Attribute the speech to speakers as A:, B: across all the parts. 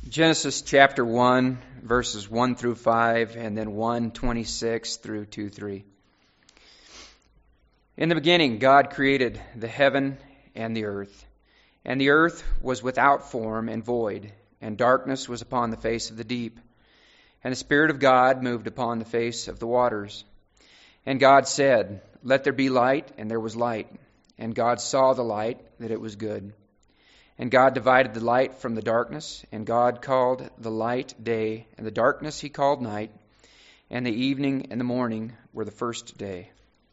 A: Genesis chapter 1, verses 1 through 5, and then 1:26 through 2:3. In the beginning, God created the heaven and the earth was without form and void, and darkness was upon the face of the deep. And the Spirit of God moved upon the face of the waters. And God said, "Let there be light," and there was light. And God saw the light, that it was good. And God divided the light from the darkness, and God called the light day, and the darkness he called night, and the evening and the morning were the first day.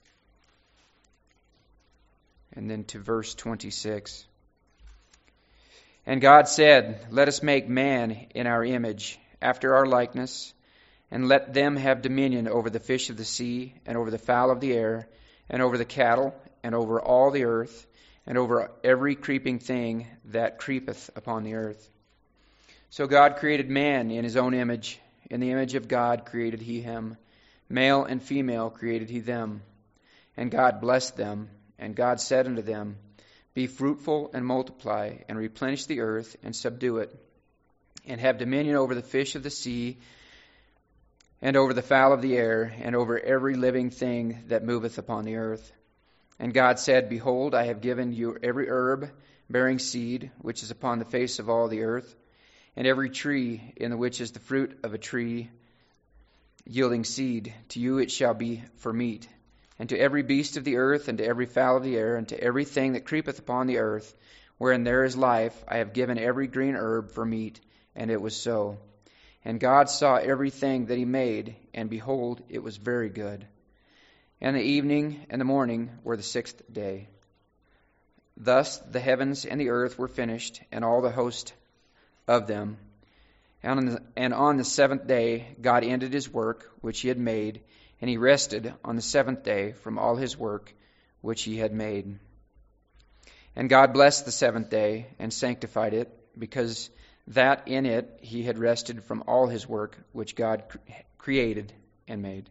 A: And then to verse 26. And God said, "Let us make man in our image, after our likeness, and let them have dominion over the fish of the sea, and over the fowl of the air, and over the cattle, and over all the earth, and over every creeping thing that creepeth upon the earth." So God created man in his own image. In the image of God created he him. Male and female created he them. And God blessed them. And God said unto them, "Be fruitful and multiply, and replenish the earth, and subdue it, and have dominion over the fish of the sea, and over the fowl of the air, and over every living thing that moveth upon the earth." And God said, "Behold, I have given you every herb bearing seed, which is upon the face of all the earth, and every tree in the which is the fruit of a tree yielding seed. To you it shall be for meat. And to every beast of the earth, and to every fowl of the air, and to everything that creepeth upon the earth, wherein there is life, I have given every green herb for meat." And it was so. And God saw everything that he made, and behold, it was very good. And the evening and the morning were the sixth day. Thus the heavens and the earth were finished, and all the host of them. And on the seventh day God ended his work which he had made, and he rested on the seventh day from all his work which he had made. And God blessed the seventh day and sanctified it, because that in it he had rested from all his work which God created and made.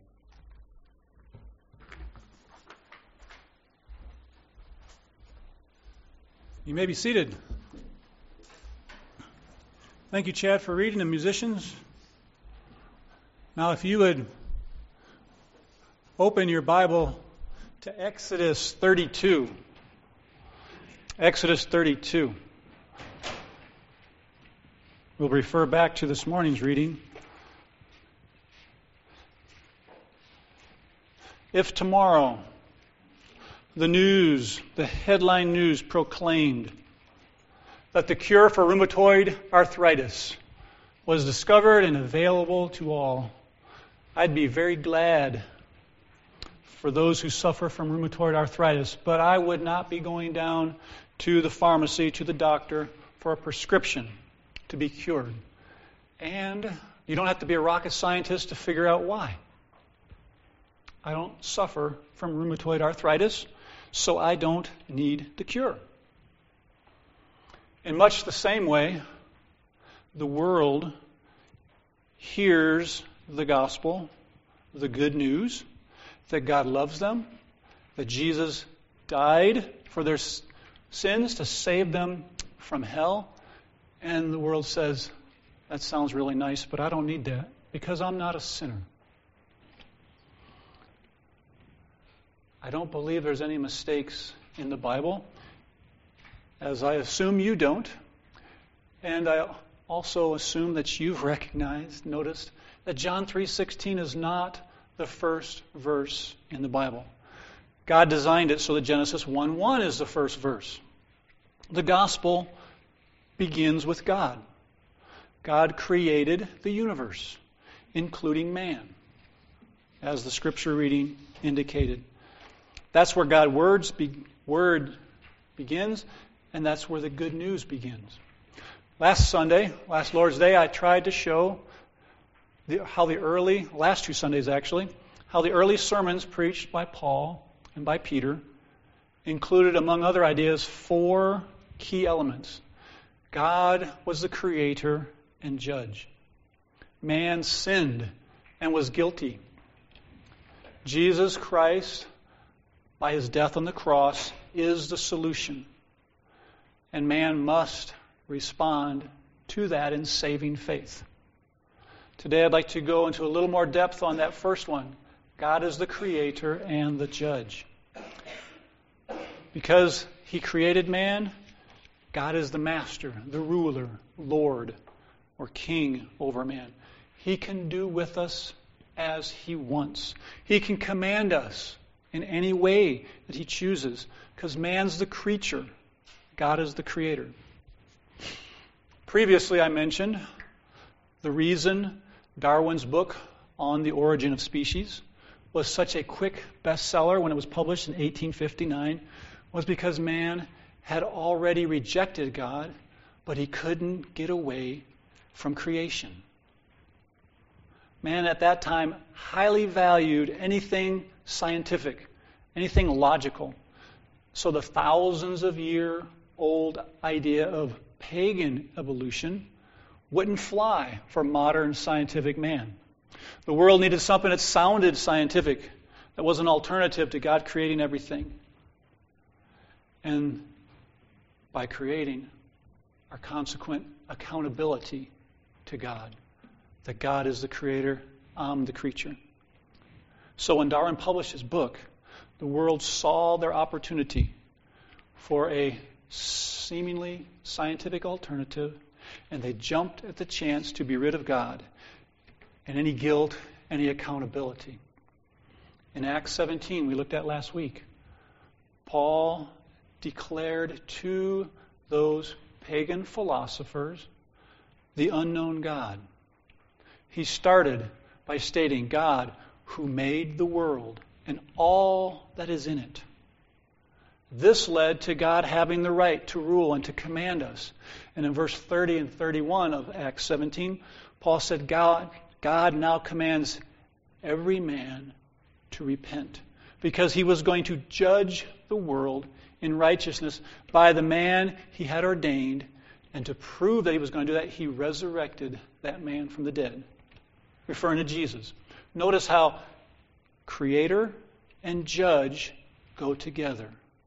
B: You may be seated. Thank you, Chad, for reading, and musicians. Now, if you would open your Bible to Exodus 32. Exodus 32. We'll refer back to this morning's reading. If tomorrow the headline news proclaimed that the cure for rheumatoid arthritis was discovered and available to all, I'd be very glad for those who suffer from rheumatoid arthritis, but I would not be going down to the pharmacy, to the doctor, for a prescription to be cured. And you don't have to be a rocket scientist to figure out why. I don't suffer from rheumatoid arthritis, so I don't need the cure. In much the same way, the world hears the gospel, the good news, that God loves them, that Jesus died for their sins to save them from hell, and the world says, "That sounds really nice, but I don't need that because I'm not a sinner." I don't believe there's any mistakes in the Bible, as I assume you don't. And I also assume that you've noticed that John 3:16 is not the first verse in the Bible. God designed it so that Genesis 1:1 is the first verse. The gospel begins with God. God created the universe, including man, as the scripture reading indicated. That's where God's word begins, and that's where the good news begins. Last Lord's Day, I tried to show last two Sundays actually, how the early sermons preached by Paul and by Peter included, among other ideas, 4 key elements. God was the creator and judge. Man sinned and was guilty. Jesus Christ, by his death on the cross, is the solution. And man must respond to that in saving faith. Today I'd like to go into a little more depth on that first one. God is the creator and the judge. Because he created man, God is the master, the ruler, Lord, or king over man. He can do with us as he wants. He can command us in any way that he chooses, because man's the creature. God is the creator. Previously I mentioned the reason Darwin's book on the origin of species was such a quick bestseller when it was published in 1859 was because man had already rejected God, but he couldn't get away from creation. Man at that time highly valued anything scientific, anything logical. So the thousands of year old idea of pagan evolution wouldn't fly for modern scientific man. The world needed something that sounded scientific, that was an alternative to God creating everything. And by creating, our consequent accountability to God. That God is the creator, I'm the creature. So when Darwin published his book, the world saw their opportunity for a seemingly scientific alternative, and they jumped at the chance to be rid of God and any guilt, any accountability. In Acts 17, we looked at last week, Paul declared to those pagan philosophers the unknown God. He started by stating God who made the world and all that is in it. This led to God having the right to rule and to command us. And in verse 30 and 31 of Acts 17, Paul said, God now commands every man to repent, because he was going to judge the world in righteousness by the man he had ordained, and to prove that he was going to do that, he resurrected that man from the dead, referring to Jesus. Notice how creator and judge go together.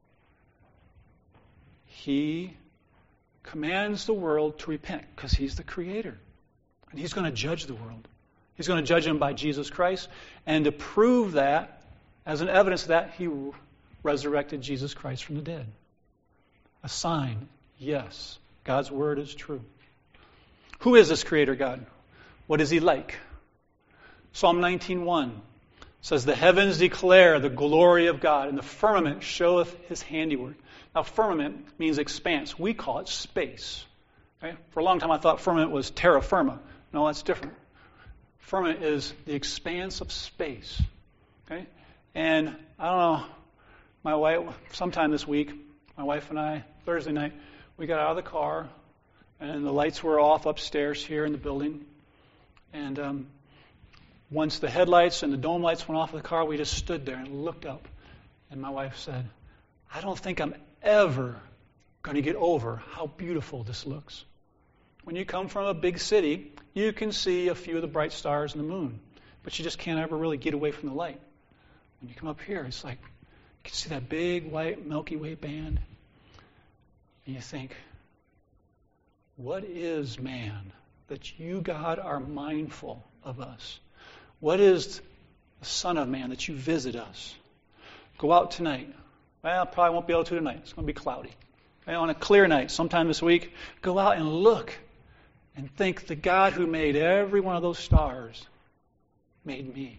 B: He commands the world to repent because he's the creator. And he's going to judge the world. He's going to judge them by Jesus Christ. And to prove that, as an evidence of that, he resurrected Jesus Christ from the dead. A sign, yes, God's word is true. Who is this creator God? What is he like? Psalm 19:1 says, "The heavens declare the glory of God, and the firmament showeth his handiwork." Now, firmament means expanse. We call it space. Okay? For a long time, I thought firmament was terra firma. No, that's different. Firmament is the expanse of space. Okay? And I don't know, my wife, sometime this week, my wife and I, Thursday night, we got out of the car, and the lights were off upstairs here in the building. And once the headlights and the dome lights went off of the car, we just stood there and looked up. And my wife said, "I don't think I'm ever going to get over how beautiful this looks." When you come from a big city, you can see a few of the bright stars and the moon, but you just can't ever really get away from the light. When you come up here, it's like you can see that big white Milky Way band, and you think, what is man that you, God, are mindful of us? What is the Son of Man that you visit us? Go out tonight. Well, probably won't be able to tonight. It's going to be cloudy. Okay, on a clear night, sometime this week, go out and look and think the God who made every one of those stars made me.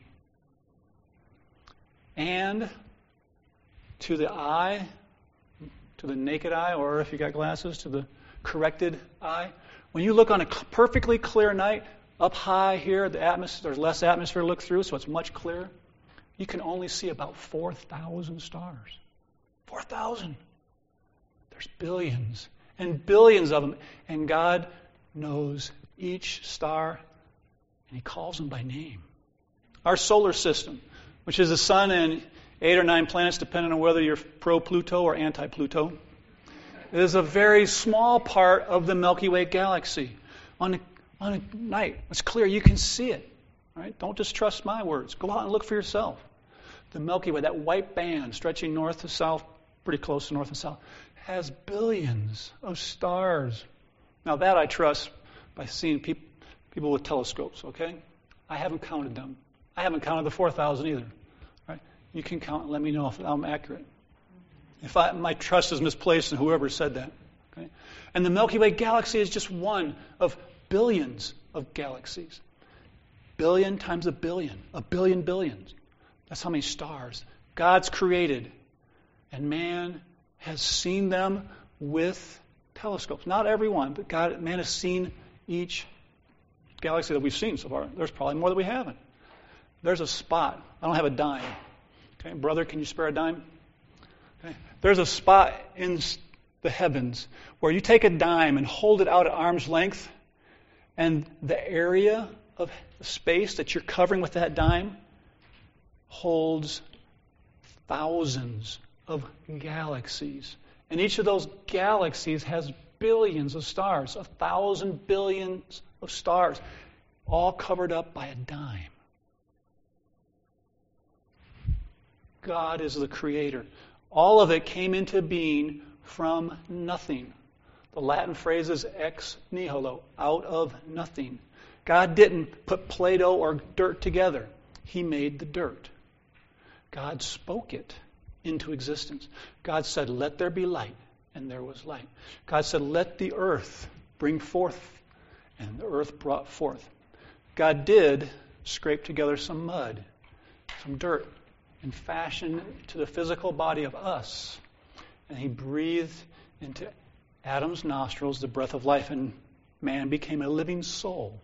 B: And to the eye, to the naked eye, or if you got glasses, to the corrected eye, when you look on a perfectly clear night, up high here, the atmosphere, there's less atmosphere to look through, so it's much clearer. You can only see about 4,000 stars. 4,000. There's billions and billions of them. And God knows each star, and he calls them by name. Our solar system, which is the sun and 8 or 9 planets, depending on whether you're pro-Pluto or anti-Pluto, is a very small part of the Milky Way galaxy. On a night, it's clear, you can see it. Right? Don't just trust my words. Go out and look for yourself. The Milky Way, that white band stretching north to south, pretty close to north and south, has billions of stars. Now that I trust by seeing people with telescopes, okay? I haven't counted them. I haven't counted the 4,000 either. Right? You can count and let me know if I'm accurate. If my trust is misplaced in whoever said that. Okay? And the Milky Way galaxy is just one of billions of galaxies. Billion times a billion billions. That's how many stars God's created. And man has seen them with telescopes. Not everyone, but man has seen each galaxy that we've seen so far. There's probably more that we haven't. There's a spot. I don't have a dime. Okay, brother, can you spare a dime? Okay. There's a spot in the heavens where you take a dime and hold it out at arm's length, and the area of space that you're covering with that dime holds thousands of galaxies. And each of those galaxies has billions of stars, 1,000 billions of stars, all covered up by a dime. God is the creator. All of it came into being from nothing. The Latin phrase is ex nihilo, out of nothing. God didn't put Play-Doh or dirt together. He made the dirt. God spoke it into existence. God said, "Let there be light," and there was light. God said, "Let the earth bring forth," and the earth brought forth. God did scrape together some mud, some dirt, and fashion to the physical body of us. And He breathed into Adam's nostrils the breath of life, and man became a living soul.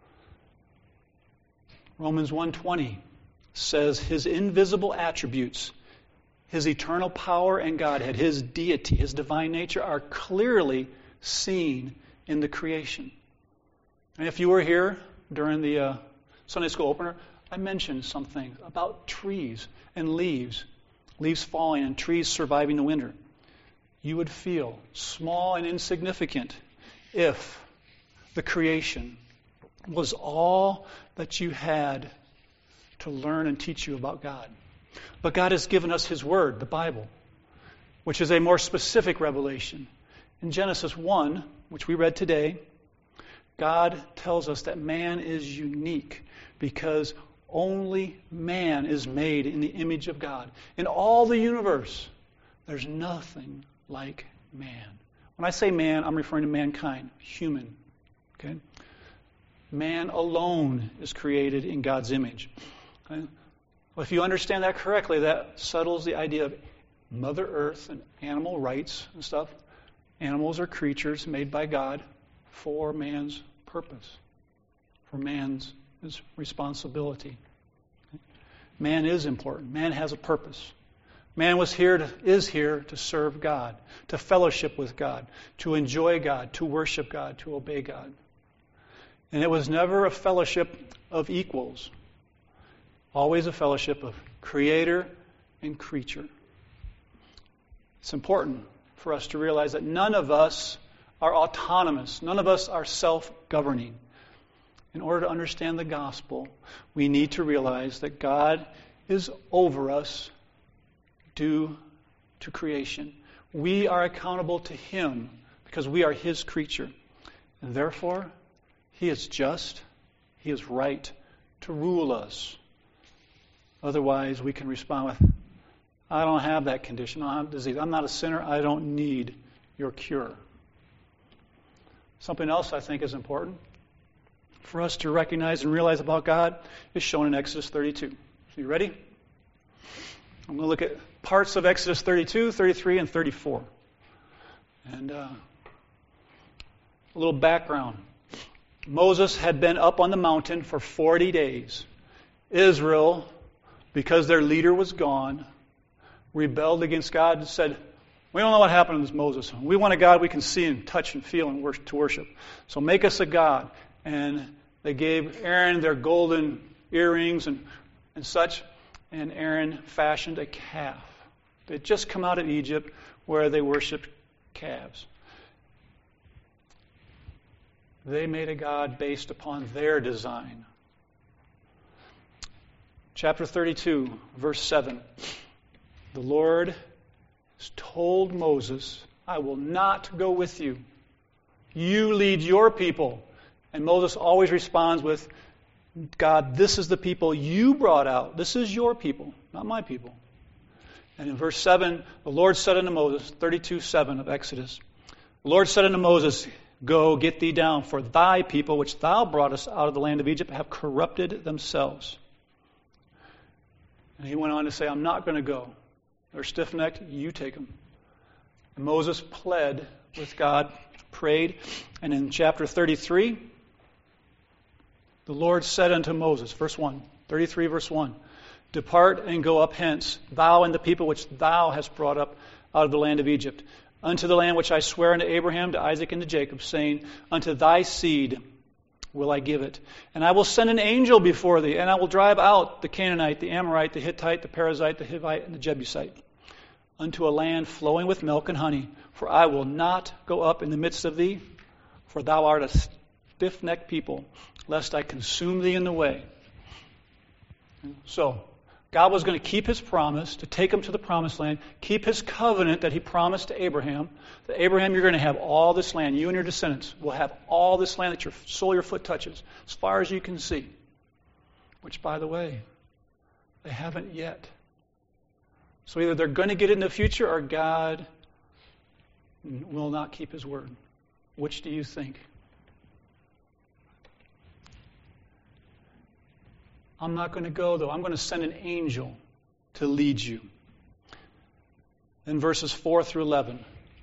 B: Romans 1:20 says His invisible attributes, His eternal power and Godhead, His deity, His divine nature are clearly seen in the creation. And if you were here during the Sunday school opener, I mentioned something about trees and leaves falling and trees surviving the winter. You would feel small and insignificant if the creation was all that you had to learn and teach you about God. But God has given us His Word, the Bible, which is a more specific revelation. In Genesis 1, which we read today, God tells us that man is unique because only man is made in the image of God. In all the universe, there's nothing like man. When I say man, I'm referring to mankind, human. Okay? Man alone is created in God's image. Okay? Well, if you understand that correctly, that settles the idea of Mother Earth and animal rights and stuff. Animals are creatures made by God for man's purpose, for man's responsibility. Man is important. Man has a purpose. Man is here to serve God, to fellowship with God, to enjoy God, to worship God, to obey God. And it was never a fellowship of equals. Always a fellowship of creator and creature. It's important for us to realize that none of us are autonomous. None of us are self-governing. In order to understand the gospel, we need to realize that God is over us due to creation. We are accountable to Him because we are His creature. And therefore, He is just, He is right to rule us. Otherwise, we can respond with, "I don't have that condition. I don't have disease. I'm not a sinner. I don't need your cure." Something else I think is important for us to recognize and realize about God is shown in Exodus 32. So you ready? I'm going to look at parts of Exodus 32, 33, and 34. And a little background. Moses had been up on the mountain for 40 days. Israel, because their leader was gone, rebelled against God and said, "We don't know what happened to this Moses. We want a God we can see and touch and feel and worship. So make us a God." And they gave Aaron their golden earrings and such, and Aaron fashioned a calf. They'd just come out of Egypt where they worshipped calves. They made a god based upon their design. Chapter 32, verse 7. The Lord has told Moses, "I will not go with you. You lead your people, And Moses always responds with, God, this is the people you brought out. This is your people, not my people. And in verse 7, the Lord said unto Moses, 32:7 of Exodus, the Lord said unto Moses, Go, get thee down, for thy people, which thou broughtest out of the land of Egypt, have corrupted themselves. And he went on to say, I'm not going to go. They're stiff-necked, you take them. And Moses pled with God, prayed, and in chapter 33, the Lord said unto Moses, verse 1, 33 verse 1, Depart and go up hence, thou and the people which thou hast brought up out of the land of Egypt, unto the land which I swear unto Abraham, to Isaac, and to Jacob, saying, Unto thy seed will I give it. And I will send an angel before thee, and I will drive out the Canaanite, the Amorite, the Hittite, the Perizzite, the Hivite, and the Jebusite, unto a land flowing with milk and honey. For I will not go up in the midst of thee, for thou art a stiff-necked people, lest I consume thee in the way. So, God was going to keep His promise to take him to the promised land, keep His covenant that He promised to Abraham. That Abraham, you're going to have all this land. You and your descendants will have all this land that your sole your foot touches, as far as you can see. Which, by the way, they haven't yet. So either they're going to get it in the future, or God will not keep His word. Which do you think? I'm not going to go, though. I'm going to send an angel to lead you. In verses 4 through 11.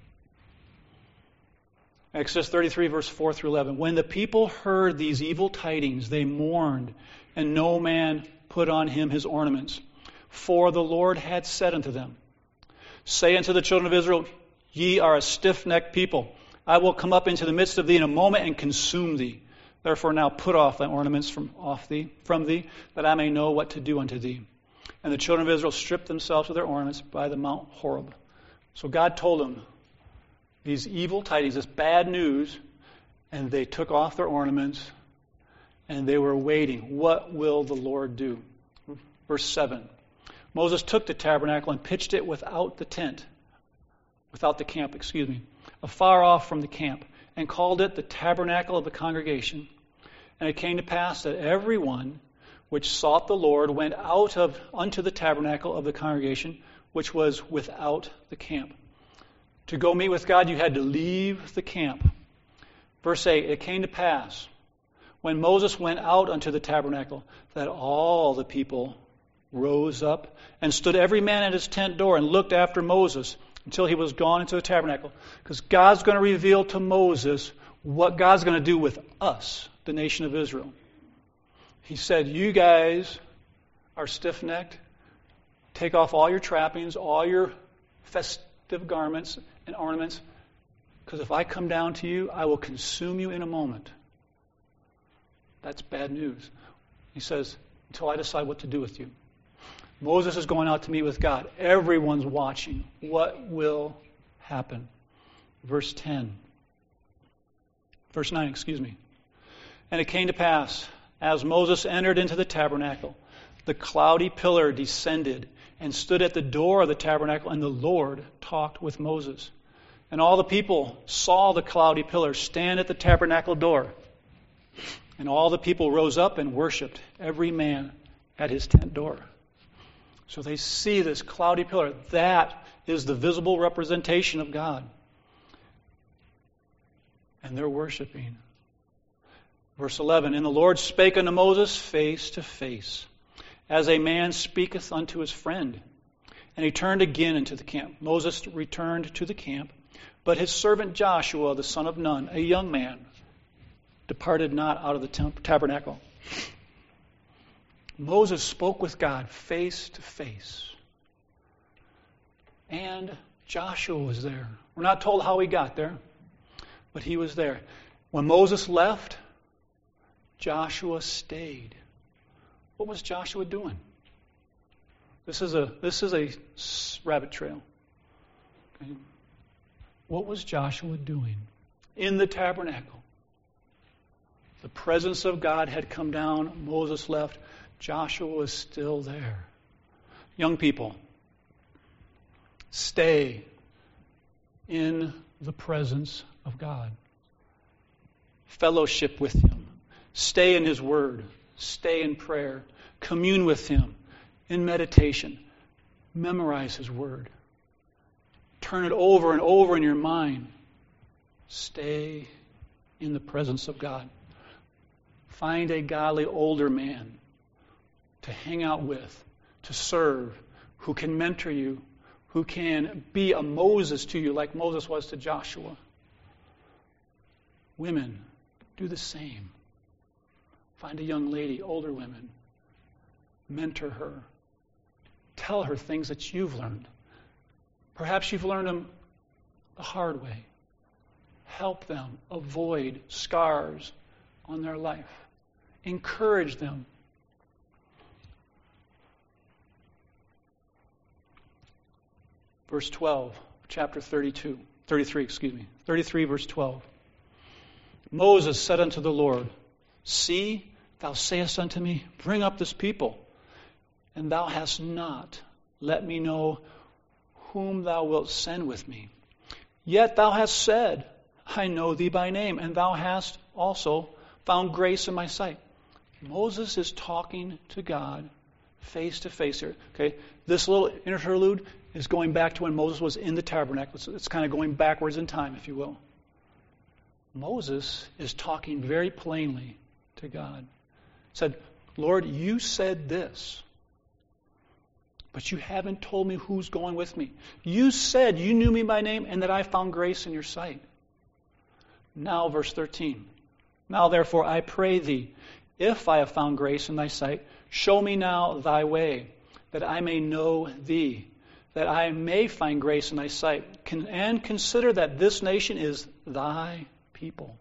B: Exodus 33, verse 4 through 11. When the people heard these evil tidings, they mourned, and no man put on him his ornaments. For the Lord had said unto them, Say unto the children of Israel, Ye are a stiff-necked people. I will come up into the midst of thee in a moment and consume thee. Therefore now put off thy ornaments from thee, that I may know what to do unto thee. And the children of Israel stripped themselves of their ornaments by the Mount Horeb. So God told them these evil tidings, this bad news, and they took off their ornaments, and they were waiting. What will the Lord do? Verse 7. Moses took the tabernacle and pitched it without the camp, afar off from the camp, and called it the tabernacle of the congregation. And it came to pass that everyone which sought the Lord went out unto the tabernacle of the congregation, which was without the camp. To go meet with God, you had to leave the camp. Verse 8, it came to pass, when Moses went out unto the tabernacle, that all the people rose up and stood every man at his tent door and looked after Moses until he was gone into the tabernacle. Because God's going to reveal to Moses what God's going to do with us, the nation of Israel. He said, you guys are stiff-necked. Take off all your trappings, all your festive garments and ornaments, because if I come down to you, I will consume you in a moment. That's bad news. He says, until I decide what to do with you. Moses is going out to meet with God. Everyone's watching. What will happen? Verse 9. And it came to pass, as Moses entered into the tabernacle, the cloudy pillar descended and stood at the door of the tabernacle, and the Lord talked with Moses. And all the people saw the cloudy pillar stand at the tabernacle door. And all the people rose up and worshipped, every man at his tent door. So they see this cloudy pillar. That is the visible representation of God. And they're worshiping. Verse 11, And the Lord spake unto Moses face to face, as a man speaketh unto his friend. And he turned again into the camp. Moses returned to the camp, but his servant Joshua, the son of Nun, a young man, departed not out of the tabernacle. Moses spoke with God face to face. And Joshua was there. We're not told how he got there, but he was there. When Moses left, Joshua stayed. What was Joshua doing? This is a rabbit trail. Okay. What was Joshua doing in the tabernacle? The presence of God had come down. Moses left. Joshua was still there. Young people, stay in the presence of God. Fellowship with Him. Stay in His Word. Stay in prayer. Commune with Him in meditation. Memorize His Word. Turn it over and over in your mind. Stay in the presence of God. Find a godly older man to hang out with, to serve, who can mentor you, who can be a Moses to you like Moses was to Joshua. Women, do the same. Find a young lady, older women. Mentor her. Tell her things that you've learned. Perhaps you've learned them the hard way. Help them avoid scars on their life. Encourage them. Verse 12, chapter 33, verse 12. Moses said unto the Lord, See, thou sayest unto me, Bring up this people, and thou hast not let me know whom thou wilt send with me. Yet thou hast said, I know thee by name, and thou hast also found grace in my sight. Moses is talking to God face to face here. Okay, this little interlude is going back to when Moses was in the tabernacle. It's kind of going backwards in time, if you will. Moses is talking very plainly to God. He said, Lord, you said this, but you haven't told me who's going with me. You said you knew me by name and that I found grace in your sight. Now, verse 13. Now, therefore, I pray thee, if I have found grace in thy sight, show me now thy way, that I may know thee, that I may find grace in thy sight, and consider that this nation is thy people.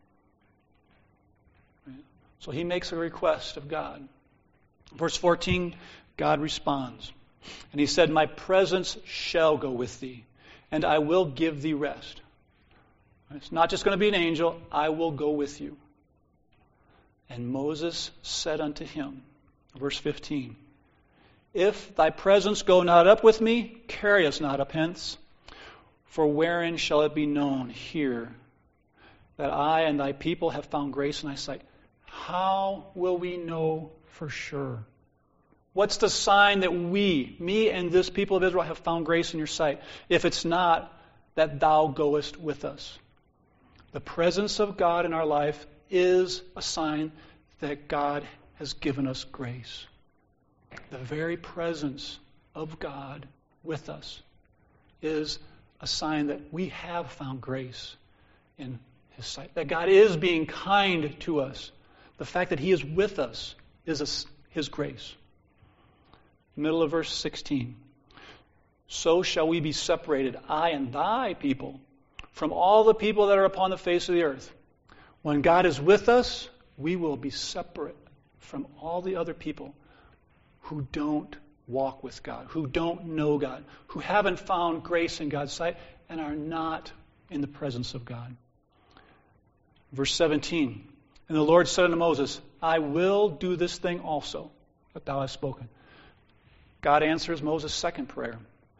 B: So he makes a request of God. Verse 14, God responds. And he said, My presence shall go with thee, and I will give thee rest. It's not just going to be an angel, I will go with you. And Moses said unto him, verse 15, If thy presence go not up with me, carry us not up hence. For wherein shall it be known here that I and thy people have found grace in thy sight? How will we know for sure? What's the sign that me and this people of Israel have found grace in your sight, if it's not that thou goest with us? The presence of God in our life is a sign that God has given us grace. The very presence of God with us is a sign that we have found grace in His sight. That God is being kind to us. The fact that He is with us is His grace. Middle of verse 16. So shall we be separated, I and thy people, from all the people that are upon the face of the earth. When God is with us, we will be separate from all the other people who don't walk with God, who don't know God, who haven't found grace in God's sight, and are not in the presence of God. Verse 17. And the Lord said unto Moses, I will do this thing also that thou hast spoken. God answers Moses' second prayer.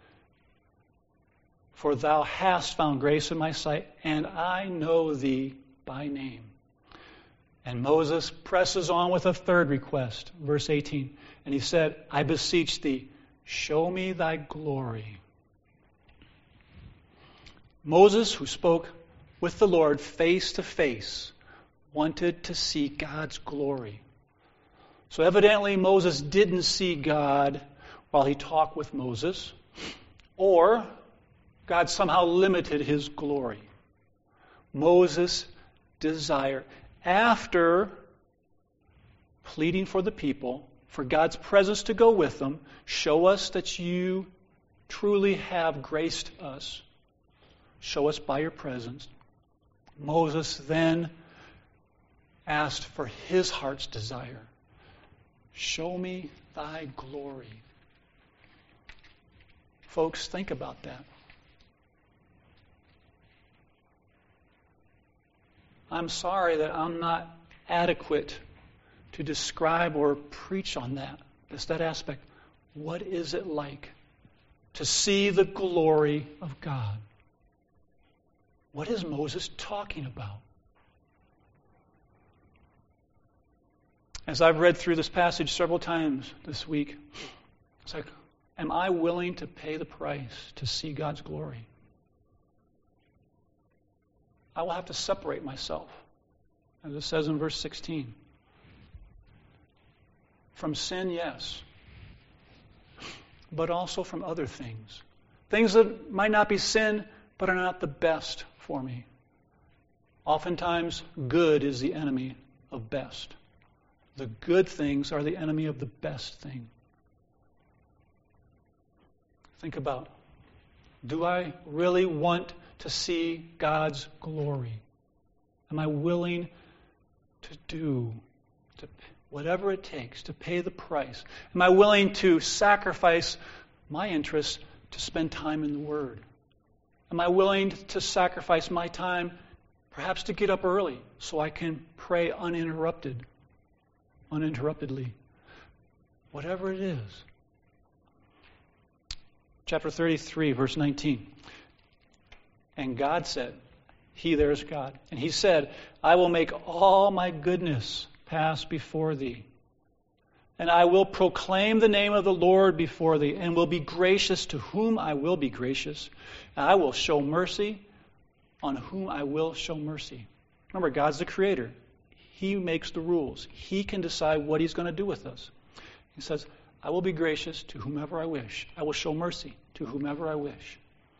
B: For thou hast found grace in my sight, and I know thee by name. And Moses presses on with a third request, verse 18. And he said, I beseech thee, show me thy glory. Moses, who spoke with the Lord face to face, wanted to see God's glory. So evidently Moses didn't see God while he talked with Moses, or God somehow limited his glory. Moses' desire, after pleading for the people, for God's presence to go with them, show us that you truly have graced us. Show us by your presence. Moses then asked for his heart's desire. Show me thy glory. Folks, think about that. I'm sorry that I'm not adequate to describe or preach on that. It's that aspect. What is it like to see the glory of God? What is Moses talking about? As I've read through this passage several times this week, it's like, am I willing to pay the price to see God's glory? I will have to separate myself, as it says in verse 16. From sin, yes, but also from other things. Things that might not be sin, but are not the best for me. Oftentimes, good is the enemy of best. The good things are the enemy of the best thing. Think about, do I really want to see God's glory? Am I willing to do whatever it takes to pay the price? Am I willing to sacrifice my interests to spend time in the Word? Am I willing to sacrifice my time, perhaps to get up early so I can pray uninterruptedly? Whatever it is. Chapter 33, verse 19. And God said, He there is God, and He said, I will make all my goodness pass before thee, and I will proclaim the name of the Lord before thee, and will be gracious to whom I will be gracious, and I will show mercy on whom I will show mercy. Remember, God's the creator. He makes the rules. He can decide what He's going to do with us. He says, I will be gracious to whomever I wish. I will show mercy to whomever I wish.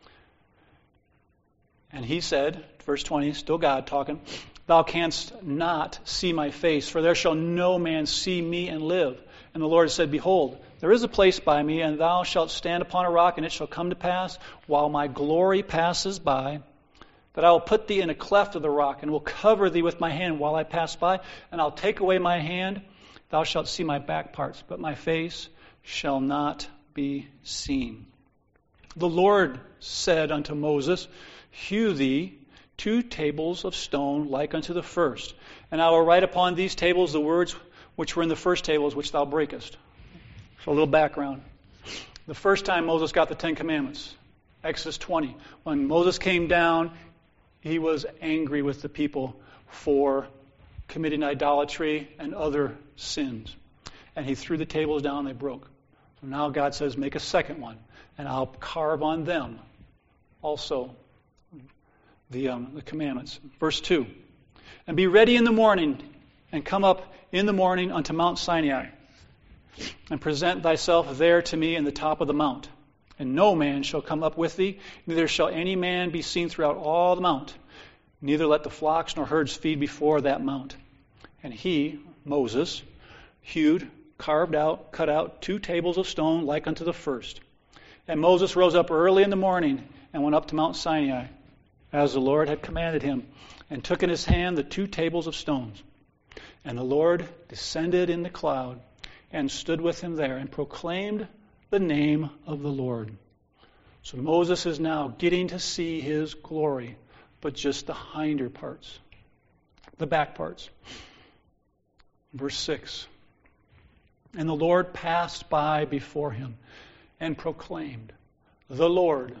B: And He said, verse 20, still God talking, Thou canst not see my face, for there shall no man see me and live. And the Lord said, Behold, there is a place by me, and thou shalt stand upon a rock, and it shall come to pass, while my glory passes by, that I will put thee in a cleft of the rock, and will cover thee with my hand while I pass by, and I'll take away my hand. Thou shalt see my back parts, but my face shall not be seen. The Lord said unto Moses, Hew thee 2 tables of stone like unto the first, and I will write upon these tables the words which were in the first tables which thou breakest. So a little background. The first time Moses got the 10 Commandments, Exodus 20, when Moses came down, he was angry with the people for committing idolatry and other sins. And he threw the tables down, they broke. So now God says, make a second one, and I'll carve on them also the commandments. Verse 2, and be ready in the morning, and come up in the morning unto Mount Sinai, and present thyself there to me in the top of the mount. And no man shall come up with thee, neither shall any man be seen throughout all the mount. Neither let the flocks nor herds feed before that mount. And he, Moses, cut out 2 tables of stone like unto the first. And Moses rose up early in the morning and went up to Mount Sinai, as the Lord had commanded him, and took in his hand the 2 tables of stones. And the Lord descended in the cloud, and stood with him there, and proclaimed the name of the Lord. So Moses is now getting to see his glory, but just the hinder parts, the back parts. Verse 6, and the Lord passed by before him, and proclaimed, the Lord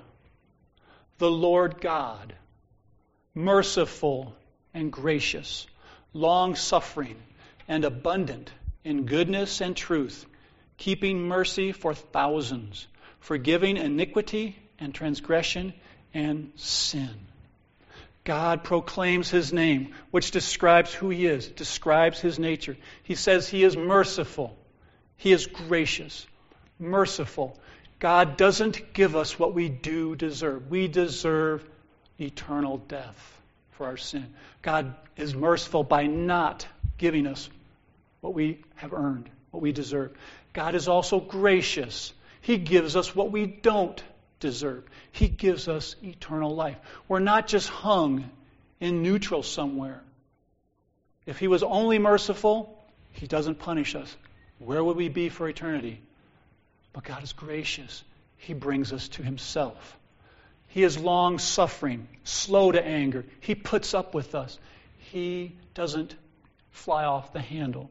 B: God, merciful and gracious, long-suffering and abundant in goodness and truth, keeping mercy for thousands, forgiving iniquity and transgression and sin. God proclaims His name, which describes who He is, describes His nature. He says He is merciful. He is gracious, merciful. God doesn't give us what we do deserve. We deserve eternal death for our sin. God is merciful by not giving us what we have earned, what we deserve. God is also gracious. He gives us what we don't deserve. He gives us eternal life. We're not just hung in neutral somewhere. If He was only merciful, He doesn't punish us. Where would we be for eternity? But God is gracious. He brings us to Himself. He is long-suffering, slow to anger. He puts up with us. He doesn't fly off the handle.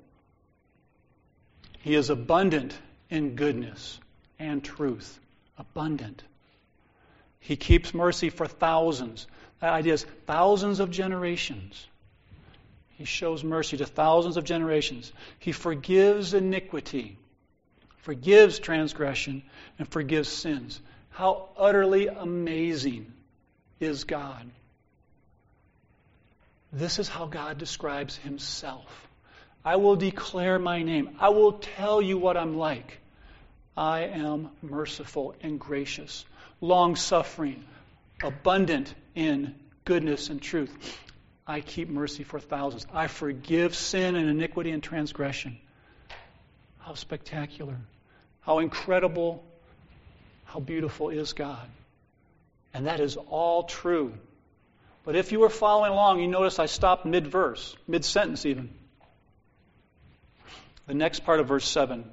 B: He is abundant in goodness and truth. Abundant. He keeps mercy for thousands. That idea is thousands of generations. He shows mercy to thousands of generations. He forgives iniquity, forgives transgression, and forgives sins. How utterly amazing is God. This is how God describes himself. I will declare my name. I will tell you what I'm like. I am merciful and gracious, long-suffering, abundant in goodness and truth. I keep mercy for thousands. I forgive sin and iniquity and transgression. How spectacular. How incredible. How beautiful is God. And that is all true. But if you were following along, you notice I stopped mid-verse, mid-sentence even. The next part of verse 7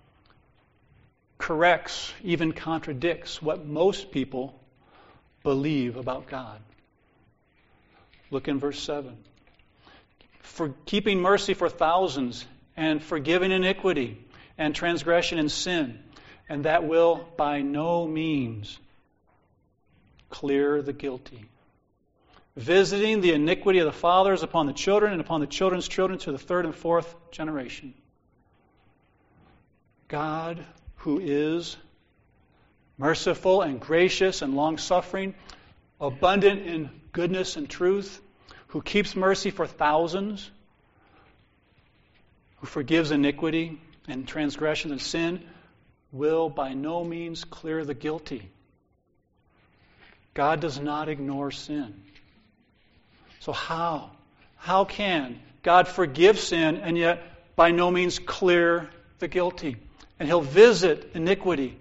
B: corrects, even contradicts what most people believe about God. Look in verse 7. For keeping mercy for thousands and forgiving iniquity and transgression and sin, and that will by no means clear the guilty. Visiting the iniquity of the fathers upon the children and upon the children's children to the third and fourth generation. God, who is merciful and gracious and long-suffering, abundant in goodness and truth, who keeps mercy for thousands, who forgives iniquity and transgression and sin, will by no means clear the guilty. God does not ignore sin. So how? How can God forgive sin and yet by no means clear the guilty? And he'll visit iniquity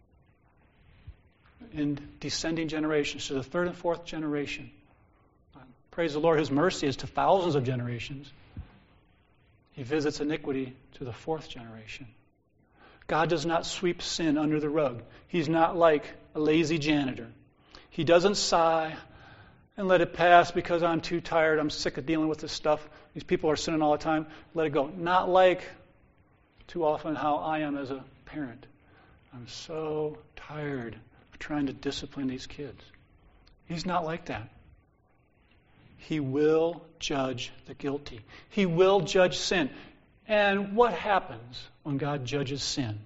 B: in descending generations to the third and fourth generation. Praise the Lord, his mercy is to thousands of generations. He visits iniquity to the fourth generation. God does not sweep sin under the rug. He's not like a lazy janitor. He doesn't sigh and let it pass because I'm too tired, I'm sick of dealing with this stuff. These people are sinning all the time. Let it go. Not like too often how I am as a parent. I'm so tired of trying to discipline these kids. He's not like that. He will judge the guilty. He will judge sin. And what happens when God judges sin?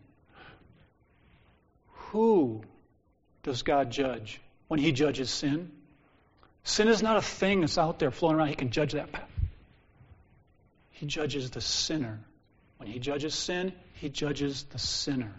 B: Who does God judge when he judges sin? Sin is not a thing that's out there floating around. He can judge that. He judges the sinner. When he judges sin, he judges the sinner.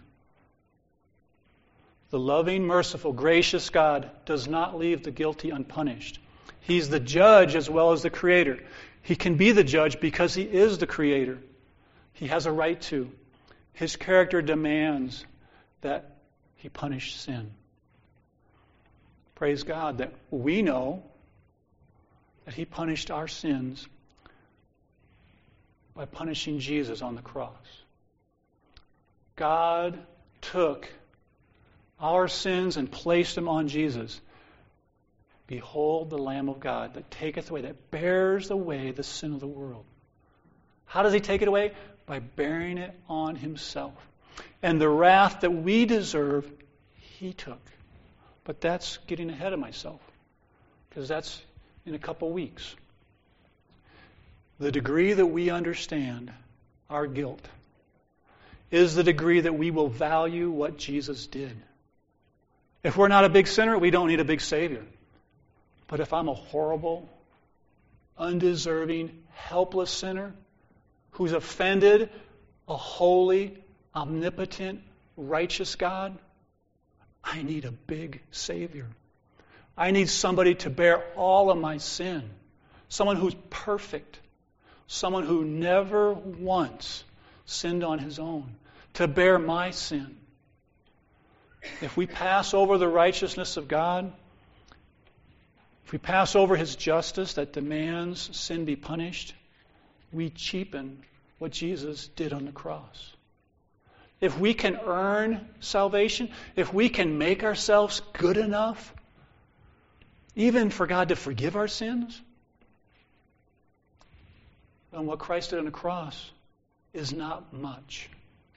B: The loving, merciful, gracious God does not leave the guilty unpunished. He's the judge as well as the creator. He can be the judge because he is the creator. He has a right to. His character demands that he punish sin. Praise God that we know that he punished our sins by punishing Jesus on the cross. God took our sins and placed them on Jesus. Behold the Lamb of God that taketh away, that bears away the sin of the world. How does he take it away? By bearing it on himself. And the wrath that we deserve, he took. But that's getting ahead of myself, because that's in a couple weeks. The degree that we understand our guilt is the degree that we will value what Jesus did. If we're not a big sinner, we don't need a big Savior. But if I'm a horrible, undeserving, helpless sinner who's offended a holy, omnipotent, righteous God, I need a big Savior. I need somebody to bear all of my sin. Someone who's perfect. Someone who never once sinned on his own. To bear my sin. If we pass over the righteousness of God, if we pass over his justice that demands sin be punished, we cheapen what Jesus did on the cross. If we can earn salvation, if we can make ourselves good enough, even for God to forgive our sins, then what Christ did on the cross is not much.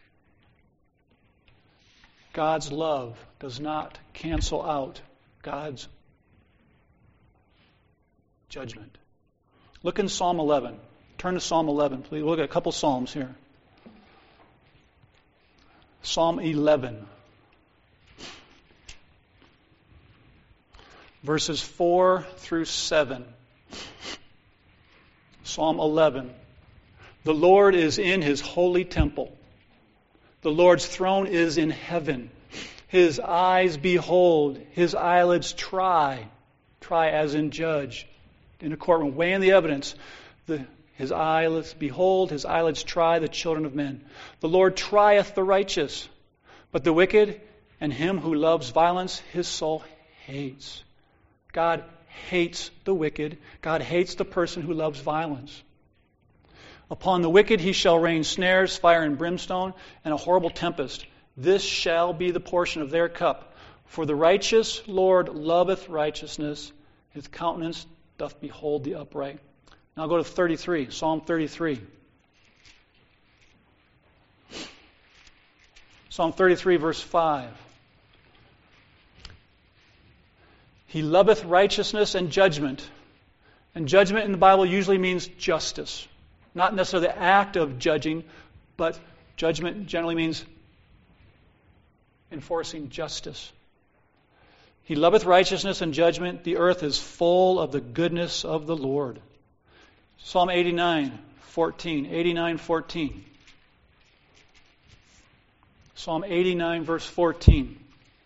B: God's love does not cancel out God's judgment. Look in Psalm 11. Turn to Psalm 11, please. We'll look at a couple Psalms here. Psalm 11. Verses 4 through 7. Psalm 11. The Lord is in His holy temple. The Lord's throne is in heaven. His eyes behold, His eyelids try as in judge, in a courtroom, weighing the evidence. His eyelids behold, His eyelids try the children of men. The Lord trieth the righteous, but the wicked and him who loves violence, His soul hates. God hates the wicked. God hates the person who loves violence. Upon the wicked He shall rain snares, fire and brimstone, and a horrible tempest. This shall be the portion of their cup. For the righteous Lord loveth righteousness. His countenance doth behold the upright. Now go to 33, Psalm 33. Psalm 33, verse 5. He loveth righteousness and judgment. And judgment in the Bible usually means justice. Not necessarily the act of judging, but judgment generally means enforcing justice. He loveth righteousness and judgment. The earth is full of the goodness of the Lord. Psalm 89, 14. 89, 14. Psalm 89, verse 14.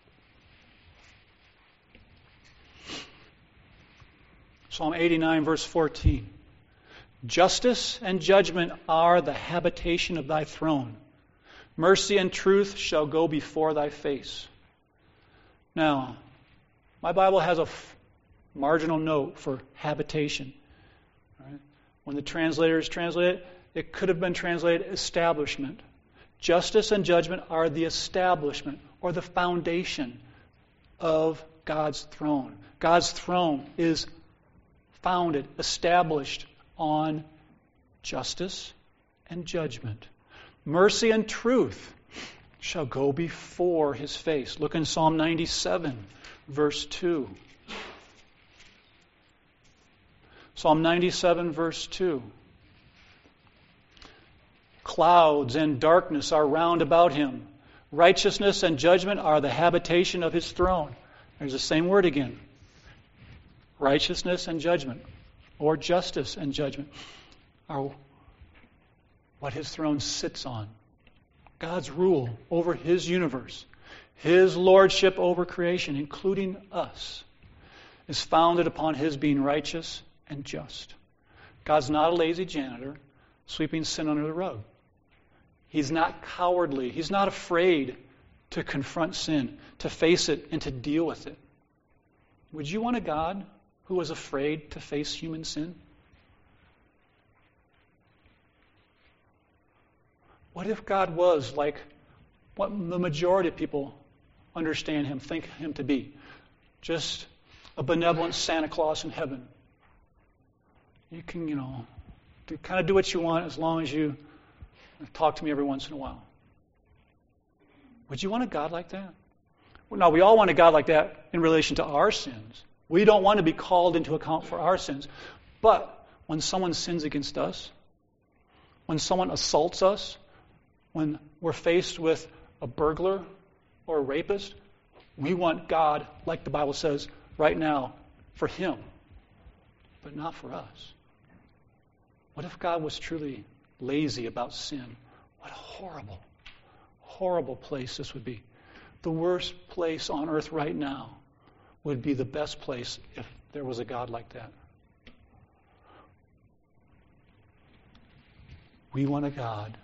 B: Psalm 89, verse 14. Justice and judgment are the habitation of thy throne. Mercy and truth shall go before thy face. Now, my Bible has a marginal note for habitation. Right? When the translators translate it, it could have been translated establishment. Justice and judgment are the establishment or the foundation of God's throne. God's throne is founded, established on justice and judgment. Mercy and truth shall go before His face. Look in Psalm 97, verse 2. Psalm 97, verse 2. Clouds and darkness are round about Him. Righteousness and judgment are the habitation of His throne. There's the same word again. Righteousness and judgment, or justice and judgment, are what His throne sits on. God's rule over His universe, His lordship over creation, including us, is founded upon His being righteous and just. God's not a lazy janitor sweeping sin under the rug. He's not cowardly. He's not afraid to confront sin, to face it, and to deal with it. Would you want a God who was afraid to face human sin? What if God was like what the majority of people understand Him, think Him to be? Just a benevolent Santa Claus in heaven. You can, kind of do what you want as long as you talk to me every once in a while. Would you want a God like that? Well, no, we all want a God like that in relation to our sins. We don't want to be called into account for our sins. But when someone sins against us, when someone assaults us, when we're faced with a burglar or a rapist, we want God, like the Bible says, right now, for him, but not for us. What if God was truly lazy about sin? What a horrible, horrible place this would be. The worst place on earth right now would be the best place if there was a God like that. We want a God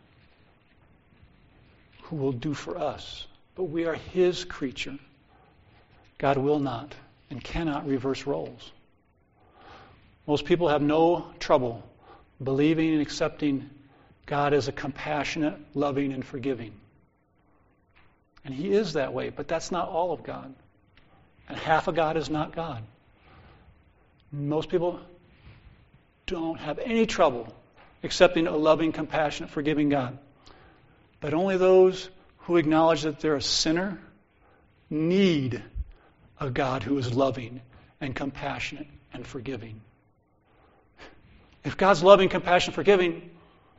B: who will do for us, but we are His creature. God will not and cannot reverse roles. Most people have no trouble believing and accepting God as a compassionate, loving, and forgiving. And He is that way, but that's not all of God. And half of God is not God. Most people don't have any trouble accepting a loving, compassionate, forgiving God. But only those who acknowledge that they're a sinner need a God who is loving and compassionate and forgiving. If God's loving, compassionate, forgiving,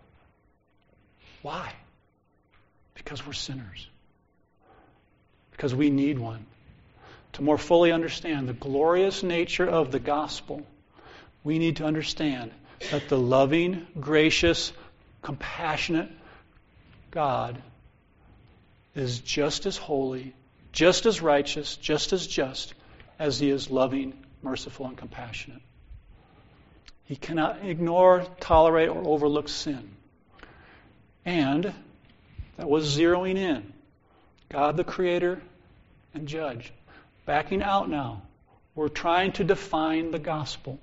B: why? Because we're sinners. Because we need one. To more fully understand the glorious nature of the gospel, we need to understand that the loving, gracious, compassionate God is just as holy, just as righteous, just as just as He is loving, merciful, and compassionate. He cannot ignore, tolerate, or overlook sin. And that was zeroing in. God the Creator and Judge. Backing out now. We're trying to define the gospel.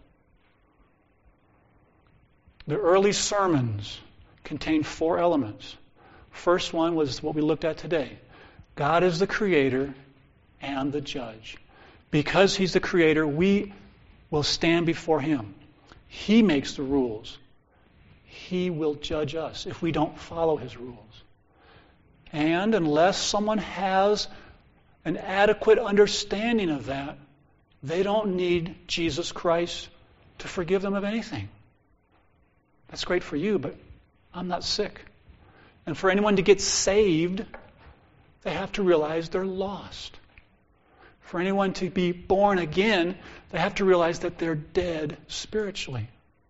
B: The early sermons contained 4 elements. First one was what we looked at today. God is the Creator and the Judge. Because He's the Creator, we will stand before Him. He makes the rules. He will judge us if we don't follow His rules. And unless someone has an adequate understanding of that, they don't need Jesus Christ to forgive them of anything. That's great for you, but I'm not sick. And for anyone to get saved, they have to realize they're lost. For anyone to be born again, they have to realize that they're dead spiritually.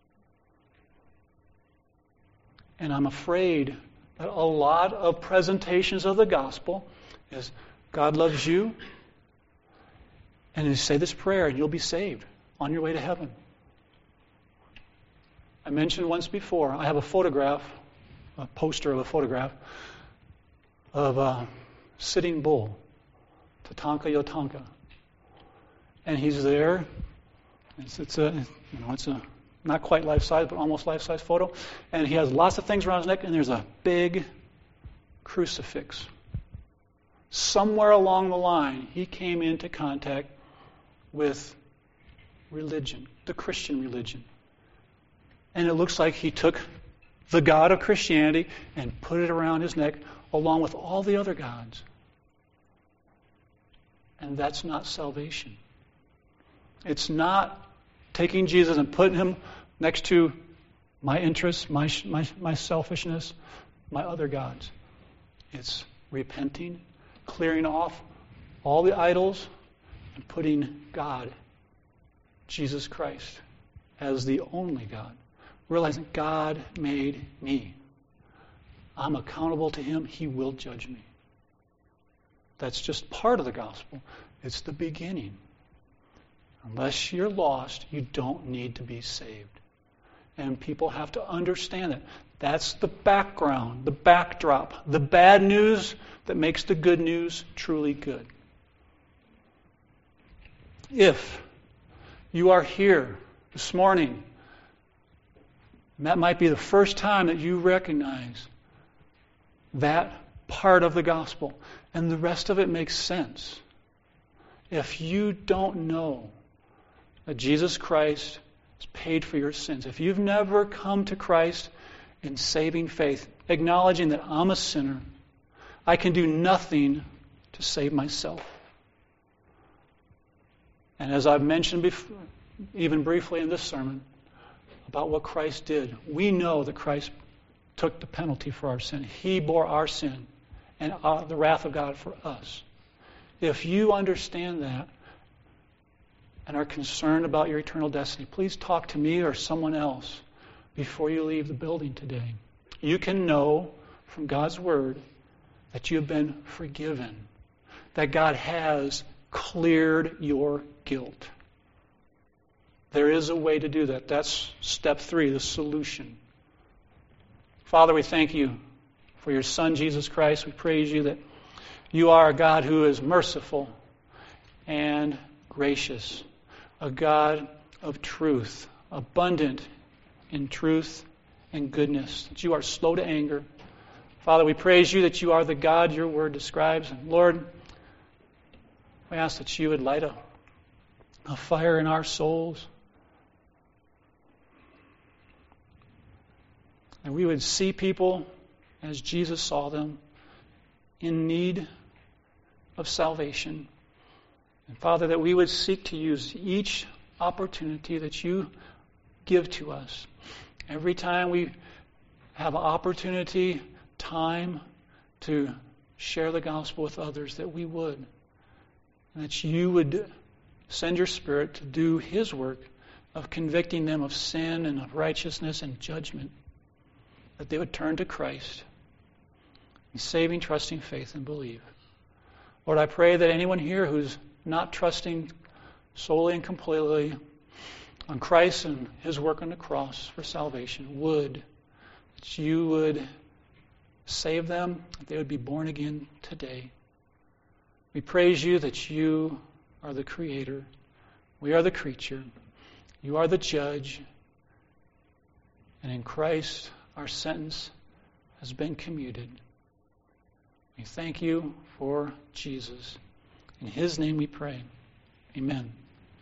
B: And I'm afraid that a lot of presentations of the gospel is God loves you, and you say this prayer and you'll be saved on your way to heaven. I mentioned once before, I have a photograph, a poster of a photograph of a sitting bull, Tatanka Yotanka. And he's there. It's a not quite life-size, but almost life-size photo. And he has lots of things around his neck, and there's a big crucifix. Somewhere along the line, he came into contact with religion, the Christian religion. And it looks like he took the God of Christianity and put it around his neck along with all the other gods. And that's not salvation. It's not taking Jesus and putting Him next to my interests, my selfishness, my other gods. It's repenting, clearing off all the idols, and putting God, Jesus Christ, as the only God. Realizing God made me. I'm accountable to Him. He will judge me. That's just part of the gospel. It's the beginning. Unless you're lost, you don't need to be saved. And people have to understand that. That's the background, the backdrop, the bad news that makes the good news truly good. If you are here this morning, and that might be the first time that you recognize that part of the gospel, and the rest of it makes sense. If you don't know that Jesus Christ has paid for your sins, if you've never come to Christ in saving faith, acknowledging that I'm a sinner, I can do nothing to save myself. And as I've mentioned before, even briefly in this sermon, about what Christ did, we know that Christ took the penalty for our sin. He bore our sin and the wrath of God for us. If you understand that and are concerned about your eternal destiny, please talk to me or someone else before you leave the building today. You can know from God's Word that you have been forgiven, that God has cleared your guilt. There is a way to do that. That's step 3, the solution. Father, we thank you for your Son, Jesus Christ. We praise you that you are a God who is merciful and gracious, a God of truth, abundant in truth and goodness, that you are slow to anger. Father, we praise you that you are the God your word describes. And Lord, we ask that you would light a fire in our souls, and we would see people as Jesus saw them, in need of salvation. And Father, that we would seek to use each opportunity that you give to us Every time we have an opportunity, time to share the gospel with others, that we would. And that you would send your Spirit to do His work of convicting them of sin and of righteousness and judgment. That they would turn to Christ in saving, trusting faith and believe. Lord, I pray that anyone here who's not trusting solely and completely on Christ and His work on the cross for salvation that you would save them, that they would be born again today. We praise you that you are the Creator. We are the creature. You are the judge. And in Christ, our sentence has been commuted. We thank you for Jesus. In His name we pray. Amen.